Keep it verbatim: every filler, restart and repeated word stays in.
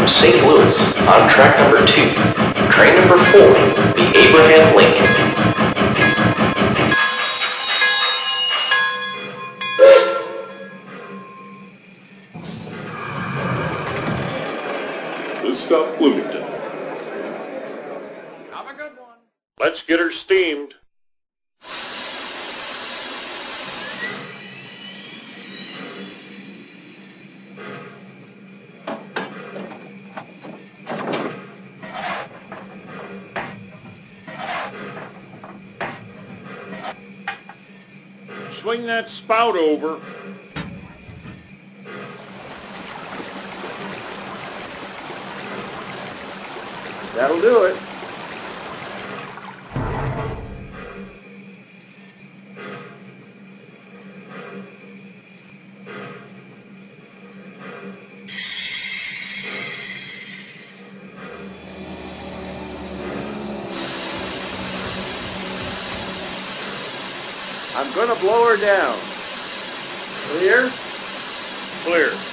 Saint Louis on track number two. Train number four, the Abraham Lincoln. This stop Bloomington. Have a good one. Let's get her steamed. Swing that spout over. That'll do it. I'm gonna blow her down. Clear? Clear.